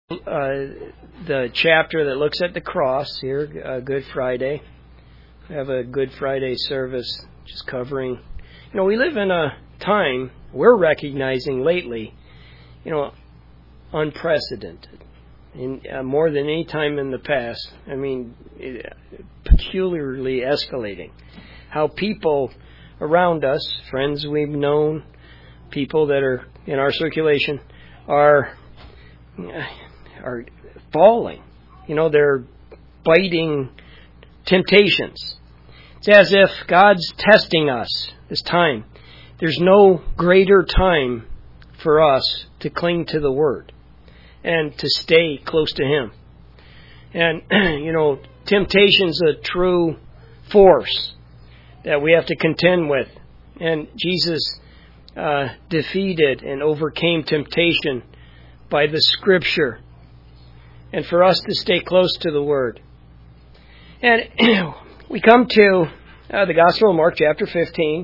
The chapter that looks at the cross here, Good Friday. We have a Good Friday service just covering, we live in a time we're recognizing lately, unprecedented. More than any time in the past. Peculiarly escalating. How people around us, friends we've known, people that are in our circulation, are falling. They're biting temptations. It's as if God's testing us this time. There's no greater time for us to cling to the Word and to stay close to Him. And, temptation's a true force that we have to contend with. And Jesus defeated and overcame temptation by the Scripture. And for us to stay close to the Word. And we come to the Gospel of Mark, chapter 15.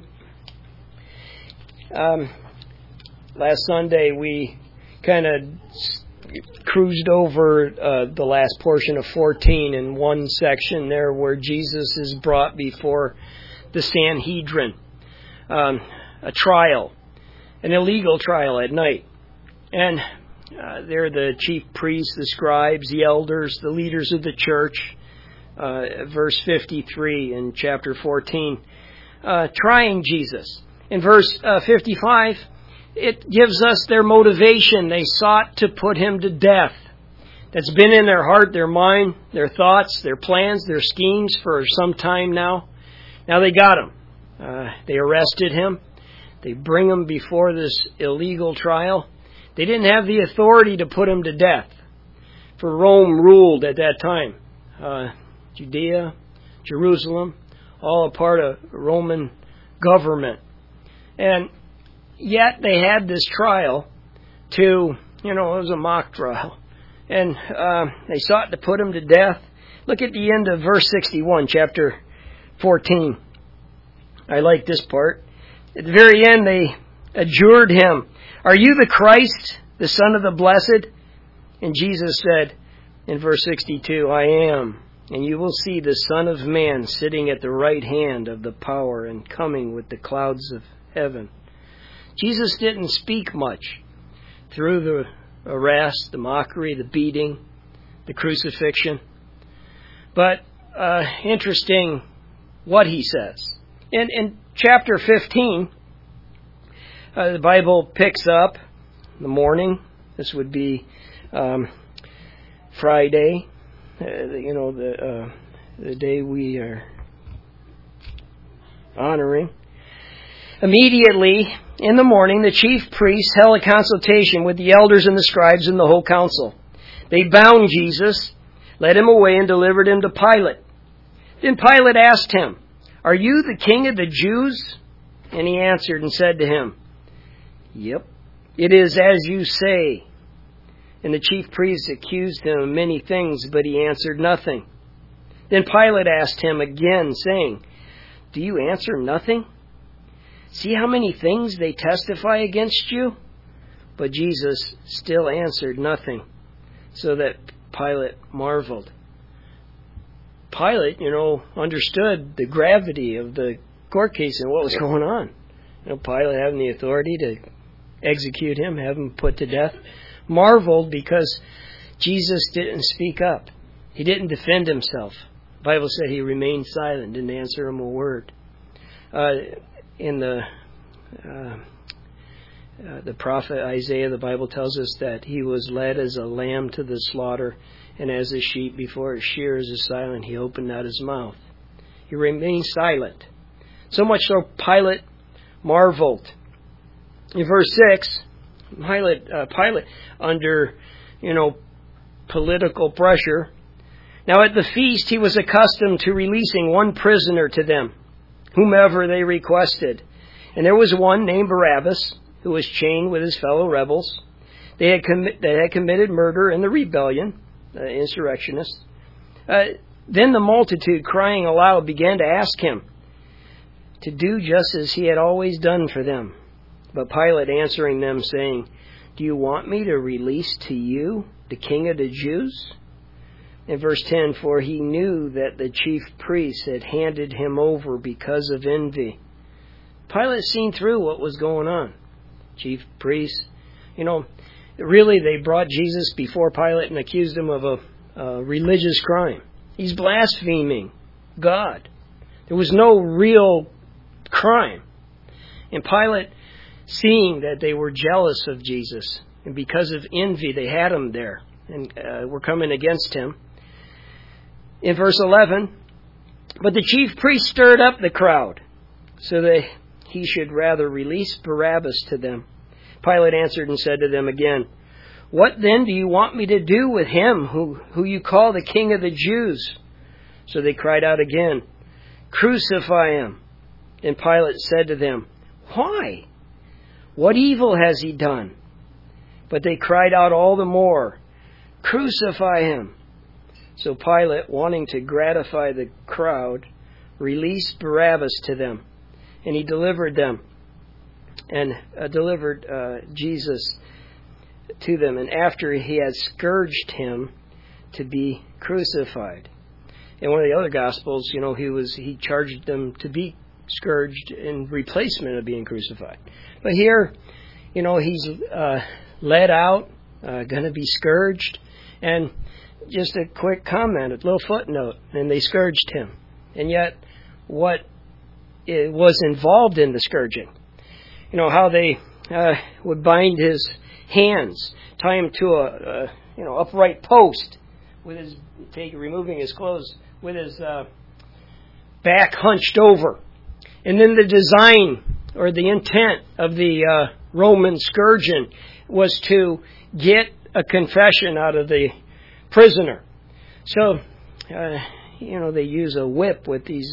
Last Sunday we kind of cruised over the last portion of 14 in one section there where Jesus is brought before the Sanhedrin. A trial, an illegal trial at night. And they're the chief priests, the scribes, the elders, the leaders of the church. Verse 53 in chapter 14. Trying Jesus. In verse 55, it gives us their motivation. They sought to put Him to death. That's been in their heart, their mind, their thoughts, their plans, their schemes for some time now. Now they got Him. They arrested Him. They bring Him before this illegal trial. They didn't have the authority to put Him to death. For Rome ruled at that time. Judea, Jerusalem, all a part of Roman government. And yet they had this trial to, it was a mock trial. And they sought to put Him to death. Look at the end of verse 61, chapter 14. I like this part. At the very end, they adjured Him, "Are you the Christ, the Son of the Blessed?" And Jesus said in verse 62, "I am. And you will see the Son of Man sitting at the right hand of the power and coming with the clouds of heaven." Jesus didn't speak much through the arrest, the mockery, the beating, the crucifixion. But interesting what He says. In chapter 15, the Bible picks up in the morning. This would be Friday. The day we are honoring. Immediately in the morning, the chief priests held a consultation with the elders and the scribes and the whole council. They bound Jesus, led Him away, and delivered Him to Pilate. Then Pilate asked Him, "Are you the king of the Jews?" And He answered and said to him, "Yep, it is as you say." And the chief priests accused Him of many things, but He answered nothing. Then Pilate asked Him again, saying, "Do you answer nothing? See how many things they testify against you?" But Jesus still answered nothing, so that Pilate marveled. Pilate, understood the gravity of the court case and what was going on. Pilate having the authority to execute Him, have Him put to death, marveled because Jesus didn't speak up. He didn't defend Himself. The Bible said He remained silent, didn't answer Him a word. In the prophet Isaiah, the Bible tells us that He was led as a lamb to the slaughter, and as a sheep before its shearers is silent, He opened not His mouth. He remained silent. So much so Pilate marveled. In verse 6, Pilate under, political pressure. Now at the feast he was accustomed to releasing one prisoner to them, whomever they requested. And there was one named Barabbas, who was chained with his fellow rebels. They had committed murder in the rebellion, the insurrectionists. Then the multitude, crying aloud, began to ask Him to do just as He had always done for them. But Pilate answering them, saying, "Do you want me to release to you the King of the Jews? In verse 10, for he knew that the chief priests had handed him over because of envy. Pilate seen through what was going on. Chief priests, really they brought Jesus before Pilate and accused him of a religious crime. He's blaspheming God. There was no real crime. And Pilate, seeing that they were jealous of Jesus, and because of envy they had him there and were coming against him. In verse 11, but the chief priest stirred up the crowd so that he should rather release Barabbas to them. Pilate answered and said to them again, what then do you want me to do with him who you call the King of the Jews? So they cried out again, crucify him. And Pilate said to them, why? What evil has he done? But they cried out all the more, crucify him. So Pilate, wanting to gratify the crowd, released Barabbas to them, and he delivered them, and delivered Jesus to them, and after he had scourged him, to be crucified. In one of the other Gospels, he charged them to be scourged in replacement of being crucified. But here, he's led out, going to be scourged, and just a quick comment, a little footnote, and they scourged him. And yet, what was involved in the scourging? How they would bind his hands, tie him to a upright post, with removing his clothes, with his back hunched over. And then the design or the intent of the Roman scourging was to get a confession out of the prisoner. So, they use a whip with these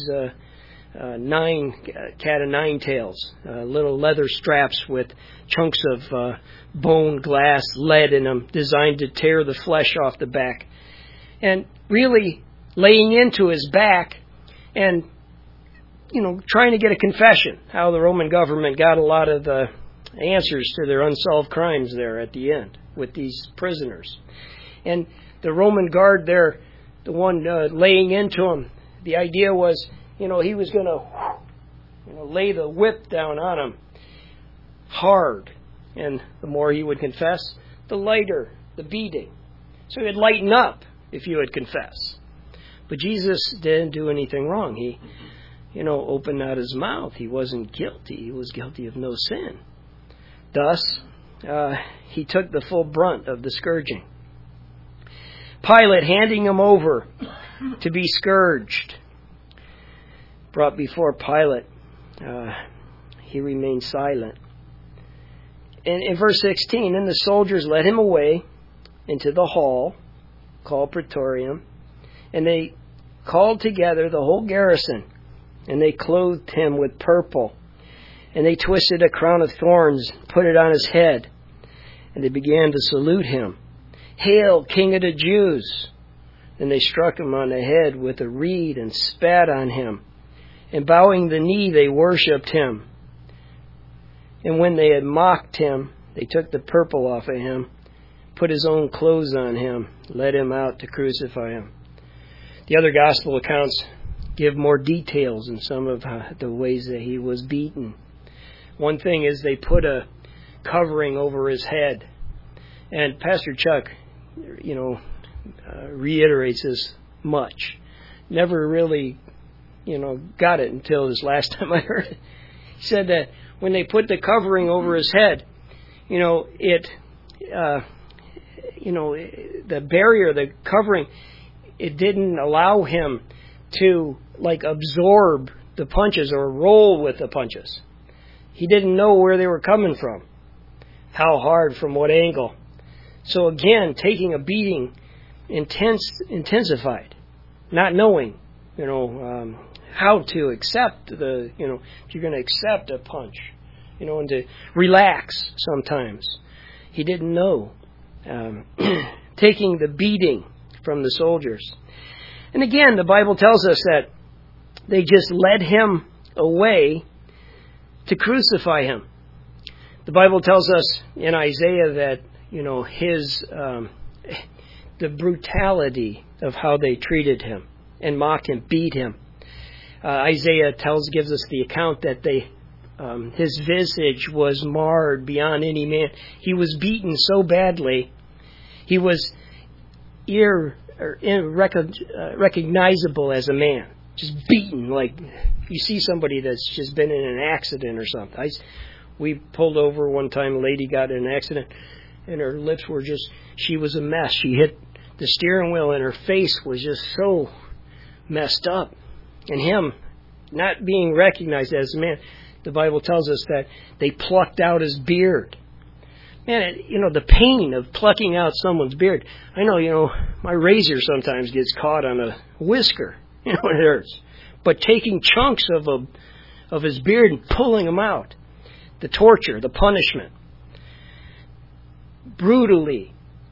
cat of nine tails, little leather straps with chunks of bone, glass, lead in them, designed to tear the flesh off the back. And really laying into his back and, trying to get a confession, how the Roman government got a lot of answers to their unsolved crimes there at the end with these prisoners. And the Roman guard there, the one laying into him, the idea was, he was going to, lay the whip down on him hard. And the more he would confess, the lighter the beating. So he'd lighten up if you would confess. But Jesus didn't do anything wrong. He, opened not his mouth. He wasn't guilty. He was guilty of no sin. Thus, he took the full brunt of the scourging. Pilate, handing him over to be scourged, brought before Pilate, he remained silent. And in verse 16, then the soldiers led him away into the hall, called Praetorium, and they called together the whole garrison, and they clothed him with purple, and they twisted a crown of thorns, put it on his head, and they began to salute him. Hail, King of the Jews! And they struck him on the head with a reed and spat on him. And bowing the knee, they worshipped him. And when they had mocked him, they took the purple off of him, put his own clothes on him, led him out to crucify him. The other gospel accounts give more details in some of the ways that he was beaten. One thing is they put a covering over his head. And Pastor Chuck, reiterates as much. Never really, got it until this last time I heard it. He said that when they put the covering over his head, the barrier, the covering, it didn't allow him to absorb the punches or roll with the punches. He didn't know where they were coming from, how hard, from what angle. So again, taking a beating intensified, not knowing, how to accept if you're going to accept a punch, and to relax sometimes. He didn't know. Taking the beating from the soldiers. And again, the Bible tells us that they just led him away to crucify him. The Bible tells us in Isaiah that, his the brutality of how they treated him and mocked him, beat him. Isaiah gives us the account that his visage was marred beyond any man. He was beaten so badly, he was irrecognizable as a man. Just beaten, like you see somebody that's just been in an accident or something. We pulled over one time, a lady got in an accident, and her lips were she was a mess. She hit the steering wheel, and her face was just so messed up. And him, not being recognized as a man, the Bible tells us that they plucked out his beard. Man, the pain of plucking out someone's beard. I know, my razor sometimes gets caught on a whisker. It hurts. But taking chunks of his beard and pulling them out. The torture, the punishment. Brutally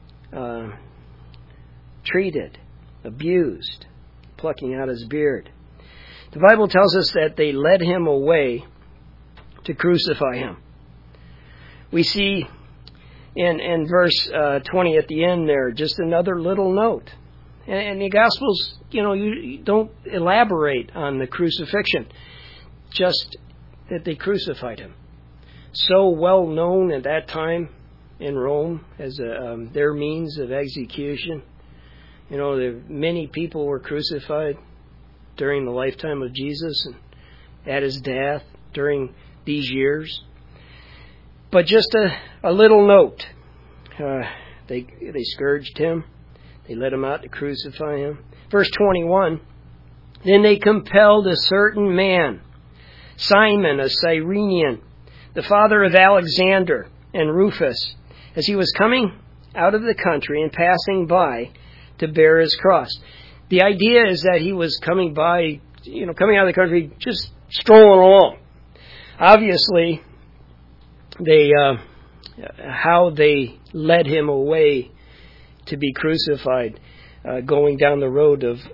treated, abused, plucking out his beard. The Bible tells us that they led him away to crucify him. We see in verse 20 at the end there, just another little note. And the Gospels, you don't elaborate on the crucifixion, just that they crucified him. So well known at that time in Rome as their means of execution. Many people were crucified during the lifetime of Jesus and at his death during these years. But just a little note. They scourged him. They led him out to crucify him. Verse 21, then they compelled a certain man, Simon, a Cyrenian, the father of Alexander and Rufus, as he was coming out of the country and passing by, to bear his cross. The idea is that he was coming by, coming out of the country, just strolling along. Obviously, how they led him away to be crucified, going down the road of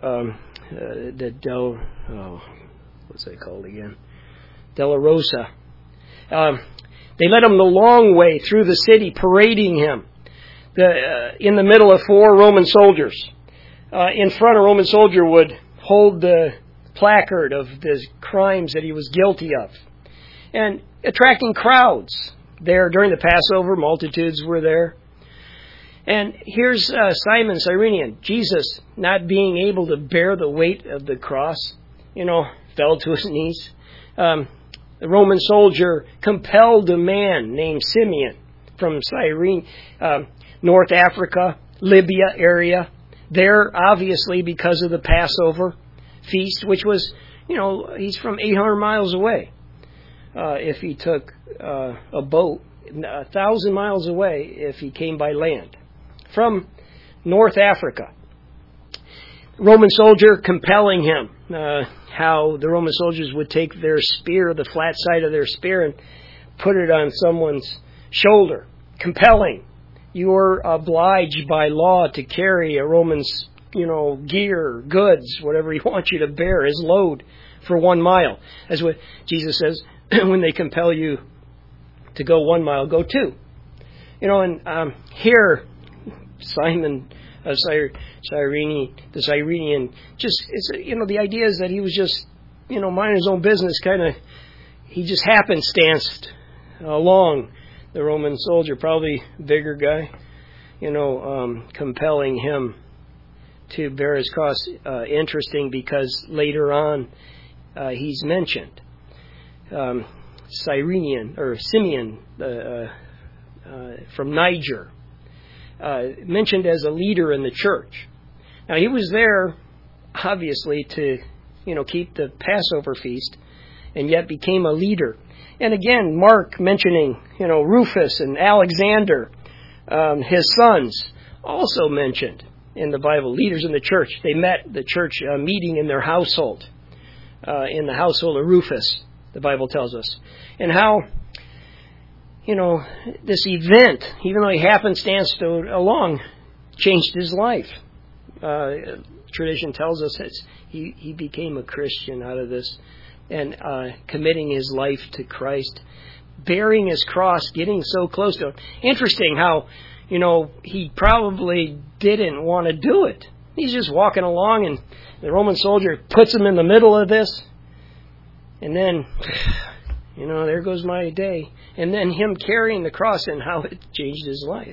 what's that called again? Dolorosa. They led him the long way through the city, parading him in the middle of 4 Roman soldiers. In front, a Roman soldier would hold the placard of the crimes that he was guilty of, and attracting crowds there during the Passover. Multitudes were there. And here's Simon Cyrenian. Jesus, not being able to bear the weight of the cross, fell to his knees. The Roman soldier compelled a man named Simeon from Cyrene, North Africa, Libya area. There, obviously, because of the Passover feast, which was, he's from 800 miles away. If he took a boat, 1,000 miles away if he came by land. From North Africa. Roman soldier compelling him. How the Roman soldiers would take their spear, the flat side of their spear, and put it on someone's shoulder. Compelling. You are obliged by law to carry a Roman's, gear, goods, whatever he wants you to bear, his load for 1 mile. That's what Jesus says, when they compel you to go 1 mile, go 2. And here, Simon the Cyrenian, the idea is that he was just, minding his own business, he just happenstanced along the Roman soldier, probably bigger guy, compelling him to bear his cross. Interesting, because later on he's mentioned. Cyrenian, or Simeon from Niger, mentioned as a leader in the church. Now, he was there, obviously, to, keep the Passover feast, and yet became a leader. And again, Mark mentioning, Rufus and Alexander, his sons, also mentioned in the Bible, leaders in the church. They met the church meeting in their household, in the household of Rufus, the Bible tells us. And how, this event, even though he happenstanced along, changed his life. Tradition tells us that he became a Christian out of this, and committing his life to Christ, bearing his cross, getting so close to him. Interesting how, he probably didn't want to do it. He's just walking along, and the Roman soldier puts him in the middle of this. And then, there goes my day. And then him carrying the cross and how it changed his life.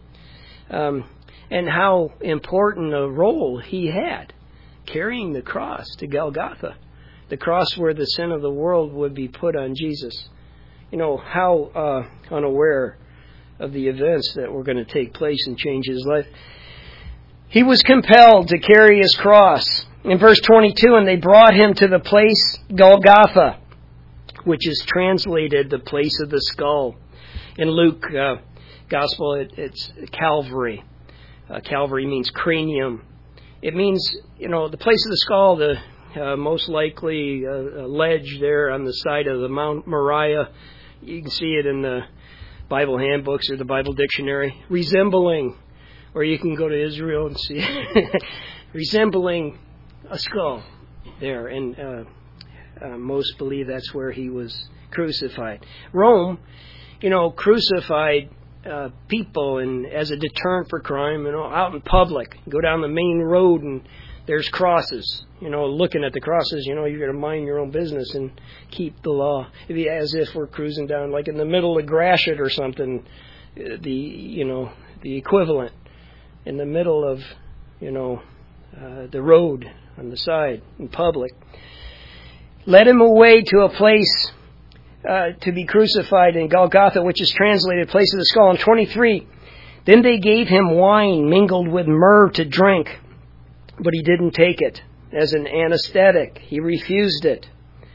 And how important a role he had, carrying the cross to Golgotha. The cross where the sin of the world would be put on Jesus. How unaware of the events that were going to take place and change his life. He was compelled to carry his cross. In verse 22, and they brought him to the place Golgotha, which is translated the place of the skull. In Luke Gospel, it's Calvary. Calvary means cranium. It means, the place of the skull, the most likely a ledge there on the side of the Mount Moriah. You can see it in the Bible handbooks or the Bible dictionary. Resembling, or you can go to Israel and see it. Resembling a skull there. And most believe that's where he was crucified. Rome, crucified people and as a deterrent for crime, out in public. Go down the main road and there's crosses. Looking at the crosses, you're going to mind your own business and keep the law. It'd be as if we're cruising down like in the middle of Gratiot or something, the equivalent in the middle of, the road on the side in public. Led him away to a place to be crucified in Golgotha, which is translated place of the skull. In 23, then they gave him wine mingled with myrrh to drink, but he didn't take it as an anesthetic. He refused it.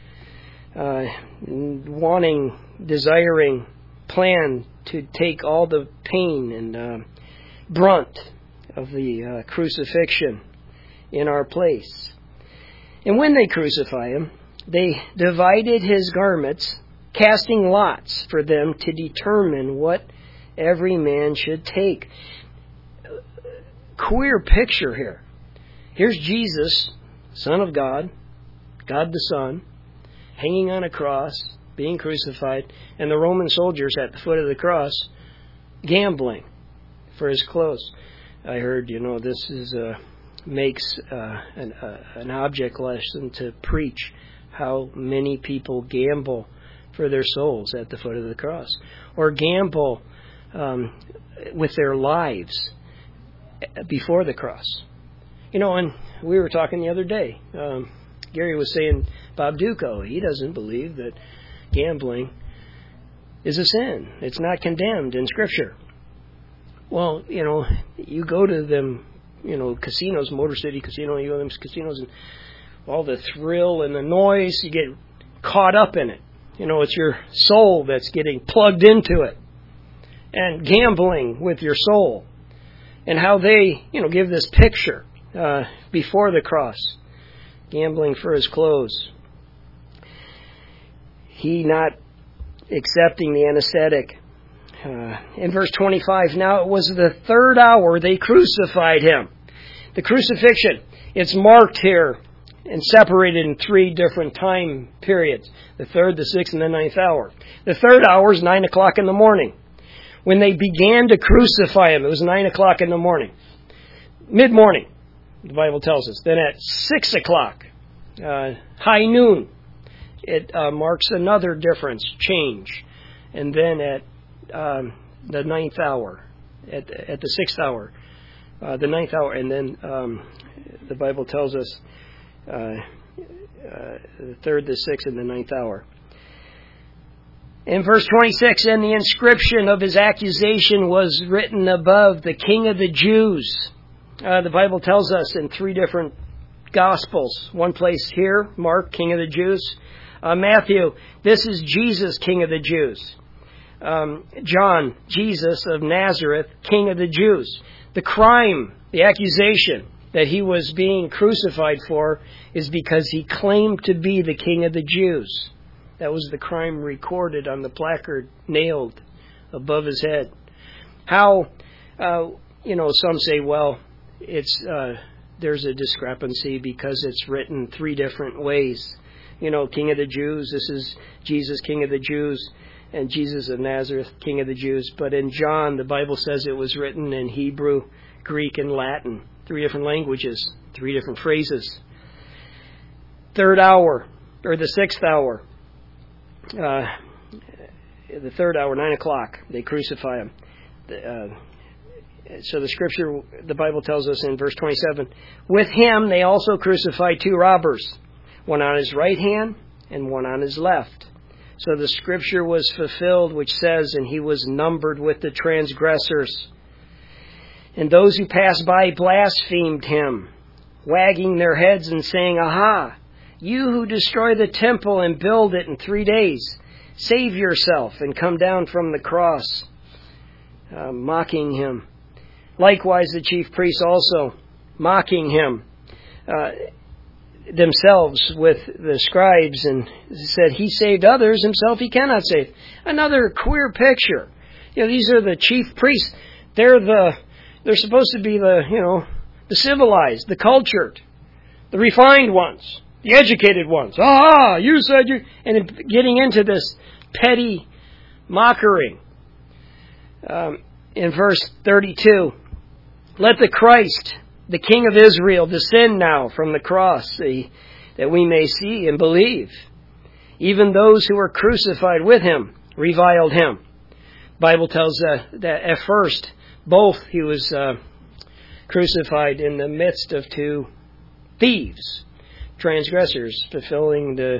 Desiring, planned to take all the pain and brunt of the crucifixion in our place. And when they crucify him, they divided his garments, casting lots for them to determine what every man should take. Queer picture here. Here's Jesus, Son of God, God the Son, hanging on a cross, being crucified, and the Roman soldiers at the foot of the cross gambling for his clothes. I heard, this is makes an object lesson to preach how many people gamble for their souls at the foot of the cross, or gamble with their lives before the cross. And we were talking the other day. Gary was saying Bob Duco, he doesn't believe that gambling is a sin. It's not condemned in Scripture. Well, you go to them, casinos, Motor City Casino, you go to them casinos, and all the thrill and the noise, you get caught up in it. It's your soul that's getting plugged into it. And gambling with your soul. And how they, give this picture before the cross. Gambling for his clothes. He not accepting the anesthetic. In verse 25, now it was the third hour they crucified him. The crucifixion, it's marked here and separated in three different time periods. The third, the sixth, and the ninth hour. The third hour is 9 o'clock in the morning. When they began to crucify him, it was 9 o'clock in the morning. Mid-morning, the Bible tells us. Then at 6 o'clock, high noon, it marks another difference, change. And then at the ninth hour, at the sixth hour, the ninth hour, and then the Bible tells us the third, the sixth, and the ninth hour. In verse 26, and the inscription of his accusation was written above, the King of the Jews. The Bible tells us in three different Gospels. One place here, Mark, King of the Jews. Matthew, this is Jesus, King of the Jews. John, Jesus of Nazareth, King of the Jews. The crime, the accusation that he was being crucified for is because he claimed to be the King of the Jews. That was the crime recorded on the placard nailed above his head. How, some say, well, it's there's a discrepancy because it's written three different ways. King of the Jews, this is Jesus, King of the Jews. and Jesus of Nazareth, King of the Jews. But in John, the Bible says it was written in Hebrew, Greek, and Latin. 3 different languages, 3 different phrases. Third hour, or the 6th hour. The 3rd hour, 9 o'clock, they crucify him. So the scripture, the Bible tells us in verse 27, with him they also crucified 2 robbers, one on his right hand and one on his left. So the scripture was fulfilled, which says, and he was numbered with the transgressors. And those who passed by blasphemed him, wagging their heads and saying, aha, you who destroy the temple and build it in 3 days, save yourself and come down from the cross, mocking him. Likewise, the chief priests also mocking him themselves with the scribes, and said, he saved others, himself he cannot save. Another queer picture. These are the chief priests. They're supposed to be the civilized, the cultured, the refined ones, the educated ones. You said you... And getting into this petty mockery. In verse 32, let the Christ, the King of Israel, descend now from the cross, that we may see and believe. Even those who were crucified with him reviled him. The Bible tells that at first, he was crucified in the midst of 2 thieves, transgressors, fulfilling the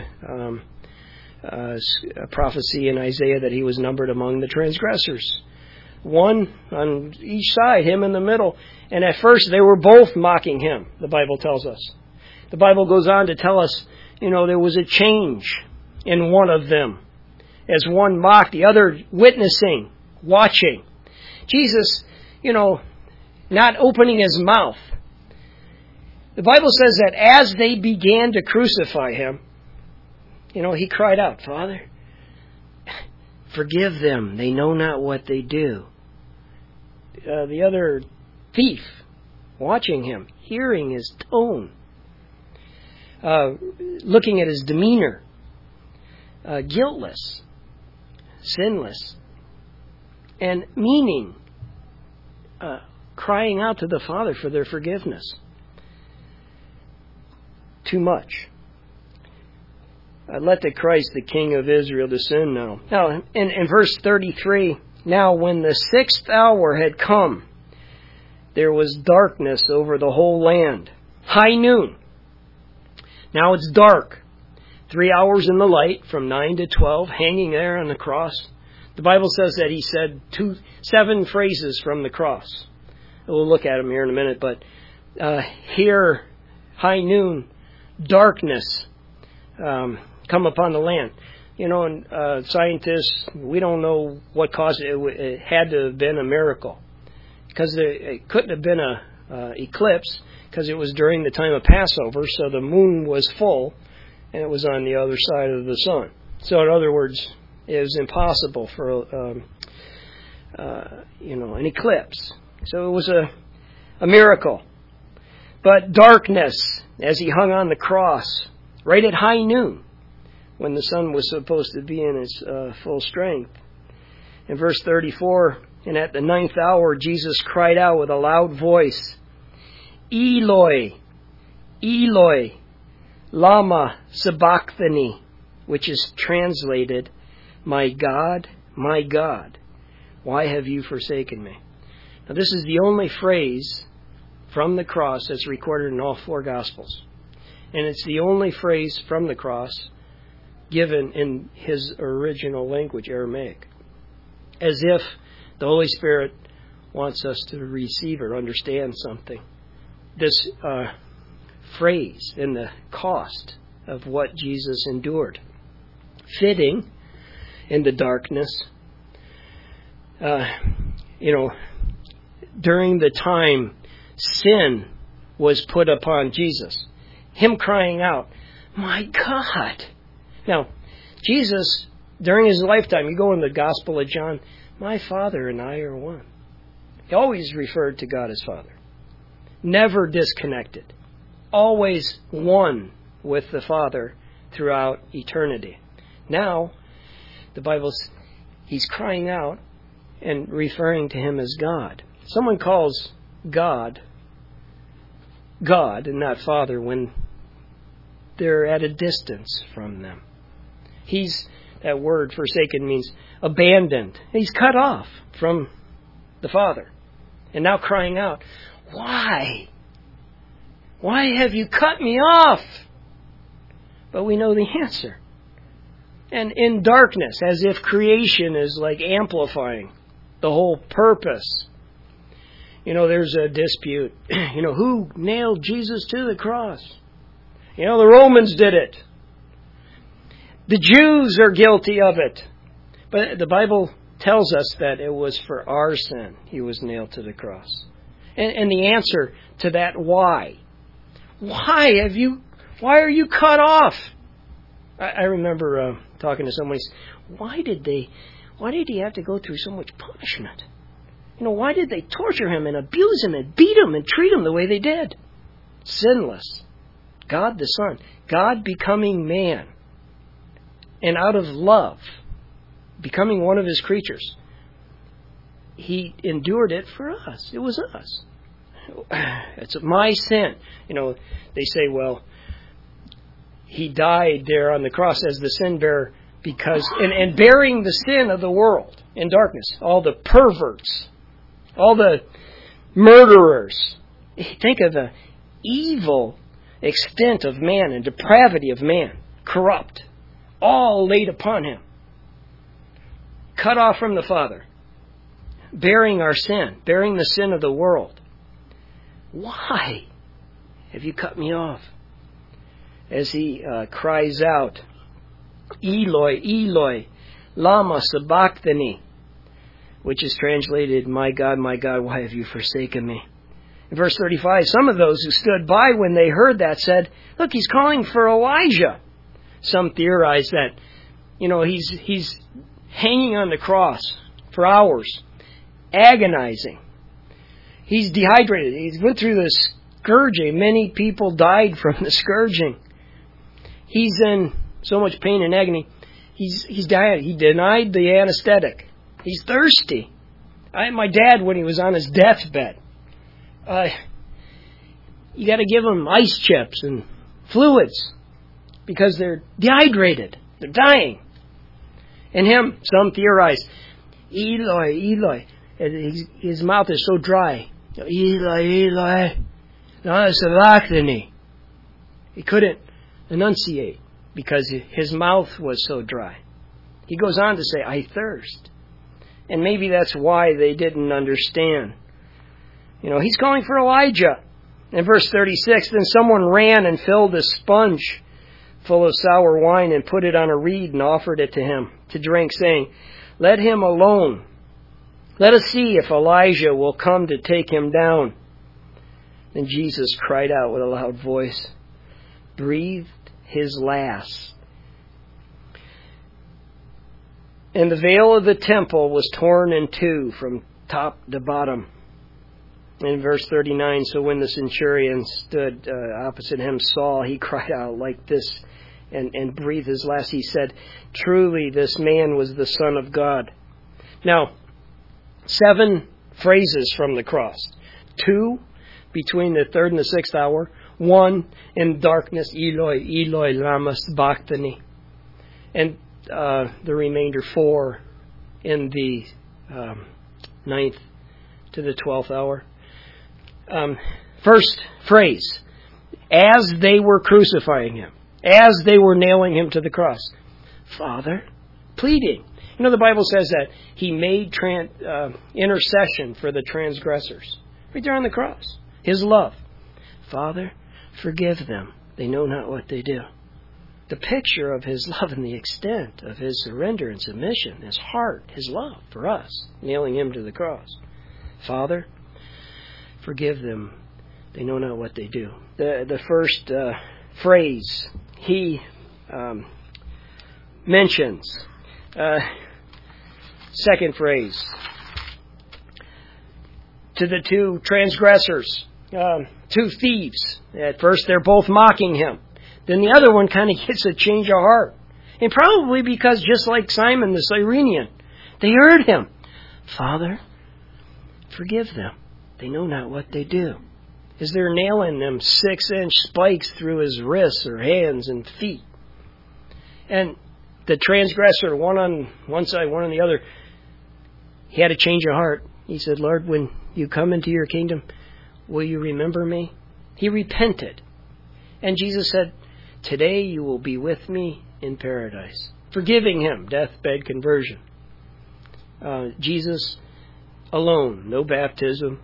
prophecy in Isaiah that he was numbered among the transgressors. One on each side, him in the middle. And at first they were both mocking him, the Bible tells us. The Bible goes on to tell us, there was a change in one of them. As one mocked, the other witnessing, watching. Jesus, not opening his mouth. The Bible says that as they began to crucify him, he cried out, Father, forgive them. They know not what they do. The other thief, watching him, hearing his tone, looking at his demeanor, guiltless, sinless, and meaning, crying out to the Father for their forgiveness. Too much. Let the Christ, the King of Israel, descend now. Now, in verse 33, now when the 6th hour had come, there was darkness over the whole land. High noon. Now it's dark. 3 hours in the light, from 9 to 12, hanging there on the cross. The Bible says that he said 7 phrases from the cross. We'll look at them here in a minute, but here, high noon, darkness come upon the land. And scientists, we don't know what caused it. It had to have been a miracle, because it couldn't have been a eclipse, because it was during the time of Passover, so the moon was full, and it was on the other side of the sun. So in other words, it was impossible for an eclipse. So it was a miracle. But darkness, as he hung on the cross, right at high noon, when the sun was supposed to be in its full strength. In verse 34, and at the 9th hour, Jesus cried out with a loud voice, Eloi, Eloi, lama sabachthani, which is translated, my God, why have you forsaken me? Now this is the only phrase from the cross that's recorded in all 4 Gospels. And it's the only phrase from the cross given in his original language, Aramaic. As if the Holy Spirit wants us to receive or understand something. This phrase and the cost of what Jesus endured. Fitting in the darkness, during the time sin was put upon Jesus. Him crying out, my God. Now, Jesus, during his lifetime, you go in the Gospel of John, my Father and I are one. He always referred to God as Father. Never disconnected. Always one with the Father throughout eternity. Now, the Bible, He's crying out and referring to him as God. Someone calls God God and not Father when they're at a distance from them. That word forsaken means abandoned. He's cut off from the Father. And now crying out, why? Why have you cut me off? But we know the answer. And in darkness, as if creation is like amplifying the whole purpose. There's a dispute. Who nailed Jesus to the cross? The Romans did it. The Jews are guilty of it. But the Bible tells us that it was for our sin he was nailed to the cross. And the answer to that why? Why are you cut off? I remember talking to someone. Why did he have to go through so much punishment? Why did they torture him and abuse him and beat him and treat him the way they did? Sinless. God the Son. God becoming man. And out of love, becoming one of his creatures. He endured it for us. It was us. It's my sin. They say, well, he died there on the cross as the sin bearer because, and bearing the sin of the world in darkness, all the perverts, all the murderers. Think of the evil extent of man and depravity of man, corrupt, all laid upon him. Cut off from the Father, bearing our sin, bearing the sin of the world. Why have you cut me off? As he cries out, Eloi, Eloi, lama sabachthani, which is translated, my God, why have you forsaken me? In verse 35, some of those who stood by when they heard that said, look, he's calling for Elijah. Some theorize that, he's hanging on the cross for hours, agonizing. He's dehydrated. He went through the scourging. Many people died from the scourging. He's in so much pain and agony. He's dying. He denied the anesthetic. He's thirsty. My dad, when he was on his deathbed, you got to give him ice chips and fluids because they're dehydrated. They're dying. And him, some theorize, Eloi, Eloi. His mouth is so dry. Eloi, Eloi, lama sabachthani. He couldn't enunciate because his mouth was so dry. He goes on to say, I thirst. And maybe that's why they didn't understand. He's calling for Elijah. In verse 36, then someone ran and filled a sponge full of sour wine and put it on a reed and offered it to him to drink, saying, let him alone. Let us see if Elijah will come to take him down. Then Jesus cried out with a loud voice, breathed his last. And the veil of the temple was torn in two from top to bottom. In verse 39, so when the centurion stood opposite him, saw, he cried out like this and breathed his last. He said, truly this man was the Son of God. Now, 7 phrases from the cross. 2 between the 3rd and the 6th hour. 1 in darkness, Eloi, Eloi, lama sabachthani. And the remainder 4 in the 9th to the 12th hour. First phrase, as they were crucifying him, as they were nailing him to the cross. Father, pleading. The Bible says that he made intercession for the transgressors. Right there on the cross. His love. Father, forgive them. They know not what they do. The picture of his love and the extent of his surrender and submission, his heart, his love for us, nailing him to the cross. Father, forgive them. They know not what they do. The first phrase he mentions. Second phrase. To the 2 transgressors, 2 thieves. At first they're both mocking him. Then the other one kind of gets a change of heart. And probably because just like Simon the Cyrenian, They heard him. Father, forgive them. They know not what they do. Is there nailing them 6-inch spikes through his wrists or hands and feet? And the transgressor, one on one side, one on the other, he had a change of heart. He said, Lord, when you come into your kingdom, will you remember me? He repented. And Jesus said, today you will be with me in paradise. Forgiving him, deathbed conversion. Jesus alone, no baptism.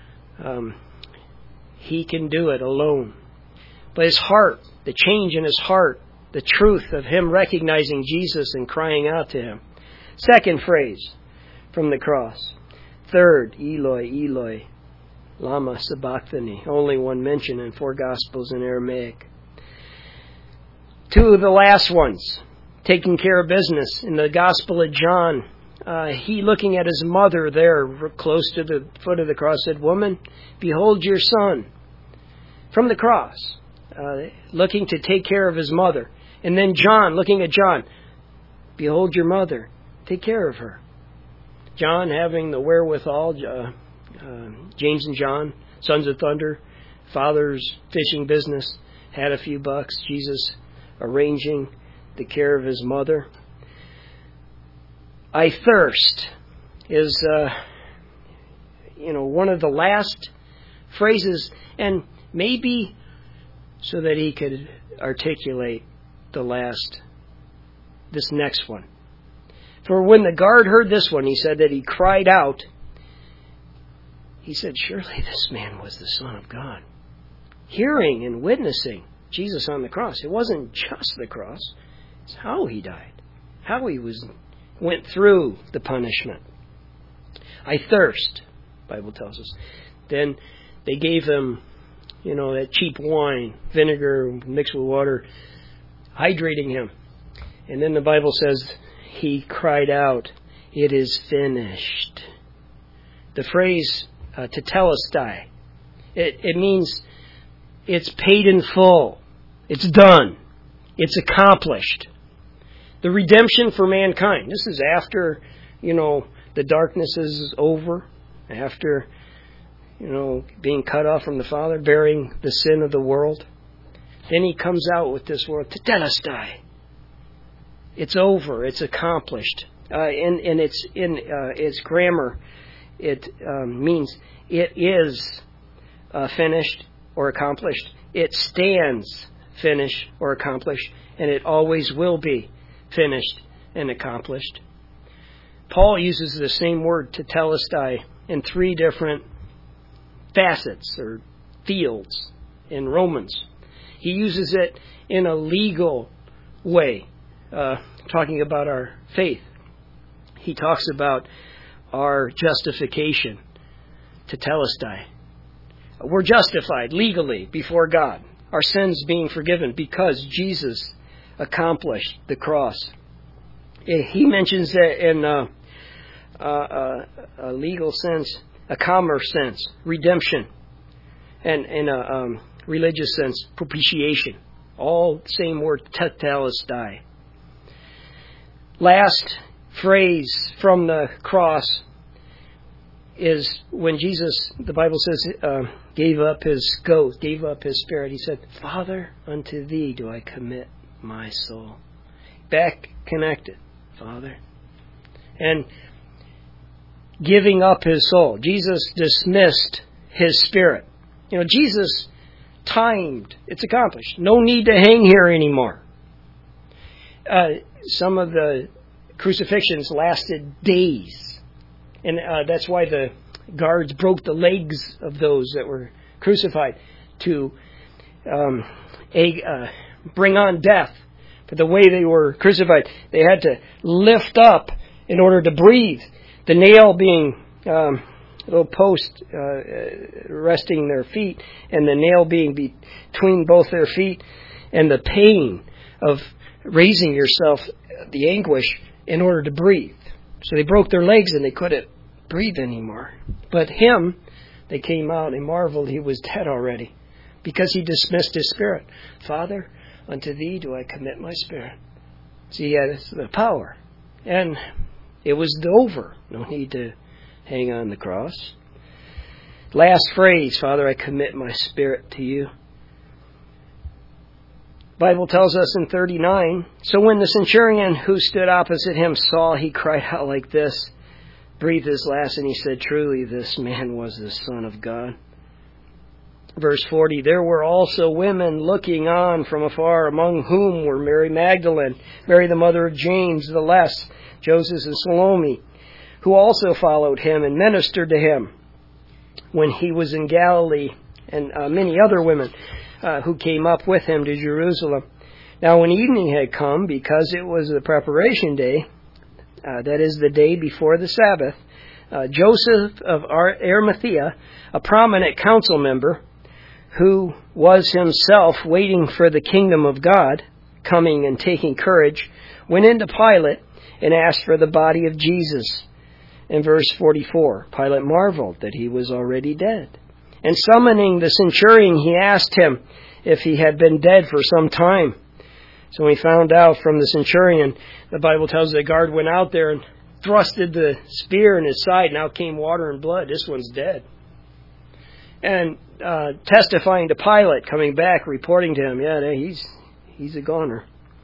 He can do it alone. But his heart, the change in his heart, the truth of him recognizing Jesus and crying out to him. Second phrase from the cross. Third, Eloi, Eloi, lama sabachthani. Only one mention in 4 Gospels in Aramaic. 2 of the last ones, taking care of business. In the Gospel of John, he looking at his mother there close to the foot of the cross said, Woman, behold your son. From the cross, looking to take care of his mother. And then John, looking at John, behold your mother, take care of her. John having the wherewithal, James and John, sons of thunder, father's fishing business, had a few bucks. Jesus arranging the care of his mother. I thirst is, one of the last phrases, and maybe so that he could articulate this next one. For when the guard heard this one, he said that he cried out. He said, surely this man was the Son of God. Hearing and witnessing Jesus on the cross. It wasn't just the cross. It's how he died. How he went through the punishment. I thirst, the Bible tells us. Then they gave him, that cheap wine, vinegar mixed with water, hydrating him. And then the Bible says he cried out, it is finished. The phrase tetelestai, it means it's paid in full. It's done. It's accomplished. The redemption for mankind. This is after, the darkness is over. After, being cut off from the Father, bearing the sin of the world. Then he comes out with this word, tetelestai. It's over. It's accomplished. And it's in its grammar. It means it is finished or accomplished. It stands finished or accomplished. And it always will be finished and accomplished. Paul uses the same word, tetelestai, in 3 different facets or fields in Romans. He uses it in a legal way, talking about our faith. He talks about our justification, tetelestai. We're justified legally before God, our sins being forgiven because Jesus accomplished the cross. He mentions that in a legal sense, a commerce sense, redemption, and in a religious sense, propitiation. All same word, tetelestai. Last phrase from the cross is when Jesus, the Bible says, gave up his ghost, gave up his spirit. He said, Father, unto thee do I commit my soul. Back connected, Father. And giving up his soul. Jesus dismissed his spirit. Jesus timed. It's accomplished. No need to hang here anymore. Some of the crucifixions lasted days. And that's why the guards broke the legs of those that were crucified to bring on death. But the way they were crucified, they had to lift up in order to breathe. The nail being a little post resting their feet, and the nail being between both their feet, and the pain of raising yourself, the anguish, in order to breathe. So they broke their legs and they couldn't breathe anymore. But him, they came out and marveled he was dead already, because he dismissed his spirit. Father, unto thee do I commit my spirit. See, he had the power. And It was over. No need to hang on the cross. Last phrase, Father, I commit my spirit to you. The Bible tells us in 39, so when the centurion who stood opposite him saw, he cried out like this, breathed his last, and he said, truly this man was the Son of God. Verse 40, there were also women looking on from afar, among whom were Mary Magdalene, Mary the mother of James the Less, Joseph and Salome, who also followed him and ministered to him when he was in Galilee, and many other women who came up with him to Jerusalem. Now when evening had come, because it was the preparation day, that is the day before the Sabbath, Joseph of Arimathea, a prominent council member, who was himself waiting for the kingdom of God, coming and taking courage, went into Pilate and asked for the body of Jesus. In verse 44, Pilate marveled that he was already dead. And summoning the centurion, he asked him if he had been dead for some time. So when he found out from the centurion, the Bible tells the guard went out there and thrusted the spear in his side. Now came water and blood. This one's dead. And testifying to Pilate, coming back, reporting to him, yeah, he's a goner.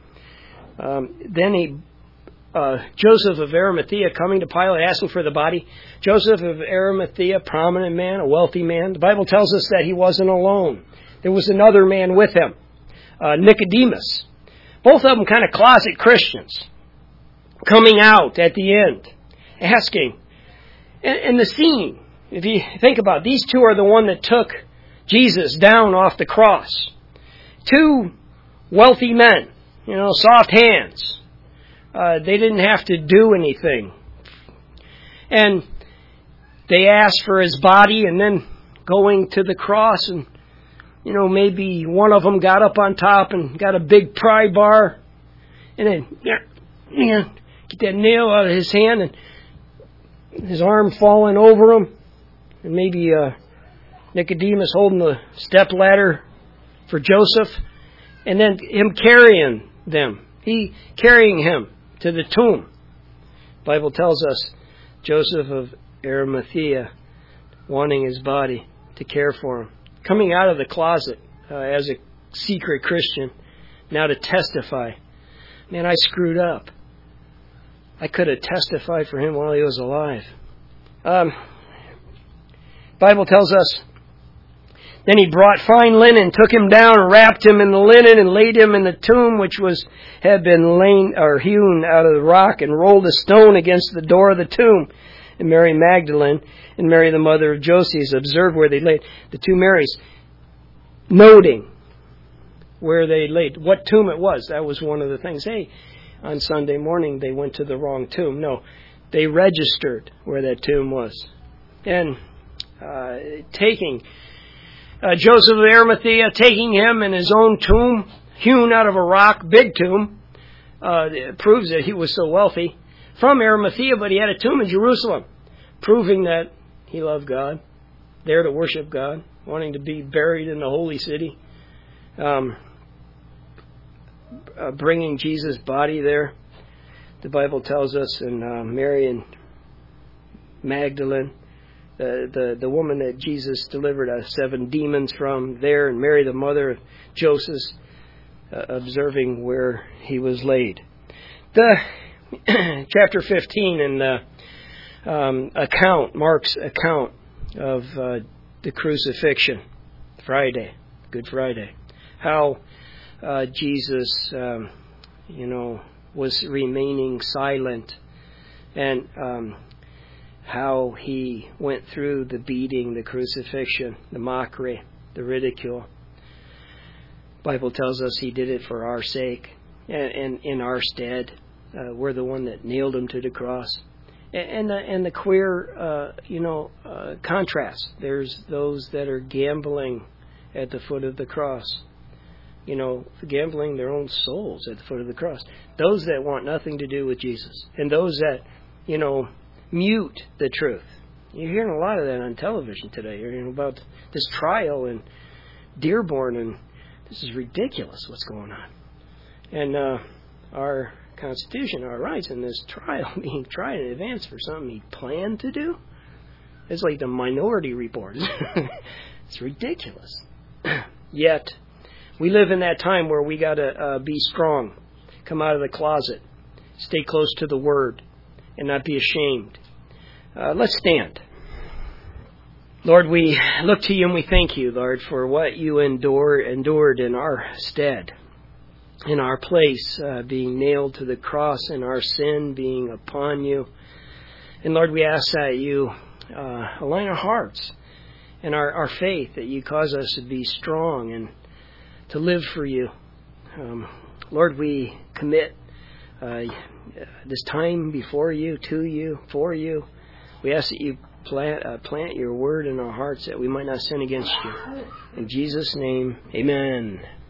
Then Joseph of Arimathea coming to Pilate, asking for the body. Joseph of Arimathea, prominent man, a wealthy man. The Bible tells us that he wasn't alone. There was another man with him, Nicodemus. Both of them kind of closet Christians, coming out at the end, asking. And the scene, if you think about it, these two are the one that took Jesus down off the cross. Two wealthy men, soft hands. They didn't have to do anything. And they asked for his body, and then going to the cross, and maybe one of them got up on top and got a big pry bar, and then get that nail out of his hand, and his arm falling over him, and maybe Nicodemus holding the step ladder for Joseph, and then him carrying them. He carrying him to the tomb. The Bible tells us Joseph of Arimathea wanting his body to care for him. Coming out of the closet as a secret Christian, now to testify. Man, I screwed up. I could have testified for him while he was alive. Bible tells us, then he brought fine linen, took him down, and wrapped him in the linen, and laid him in the tomb which had been hewn out of the rock, and rolled a stone against the door of the tomb. And Mary Magdalene and Mary the mother of Joses observed where they laid. The two Marys, noting where they laid, what tomb it was. That was one of the things. Hey, on Sunday morning they went to the wrong tomb. No, they registered where that tomb was. And taking Joseph of Arimathea, taking him in his own tomb, hewn out of a rock, big tomb, it proves that he was so wealthy, from Arimathea, but he had a tomb in Jerusalem, proving that he loved God, there to worship God, wanting to be buried in the holy city, bringing Jesus' body there. The Bible tells us in Mary and Magdalene, the woman that Jesus delivered 7 demons from there, and Mary the mother of Joseph, observing where he was laid. The chapter 15 in the Mark's account of the crucifixion, Friday, Good Friday, how Jesus, was remaining silent, and how he went through the beating, the crucifixion, the mockery, the ridicule. The Bible tells us he did it for our sake and in our stead. We're the one that nailed him to the cross. And the queer, contrast. There's those that are gambling at the foot of the cross. Gambling their own souls at the foot of the cross. Those that want nothing to do with Jesus. And those that, mute the truth. You're hearing a lot of that on television today. You're hearing about this trial in Dearborn, and this is ridiculous what's going on. And our Constitution, our rights in this trial, being tried in advance for something he planned to do. It's like the Minority Report. It's ridiculous. Yet, we live in that time where we got to be strong, come out of the closet, stay close to the Word, and not be ashamed. Let's stand. Lord, we look to you and we thank you, Lord, for what you endured in our stead, in our place, being nailed to the cross, and our sin being upon you. And Lord, we ask that you align our hearts and our faith, that you cause us to be strong and to live for you. Lord, we commit this time before you, to you, for you. We ask that you plant your word in our hearts that we might not sin against you. In Jesus' name, amen.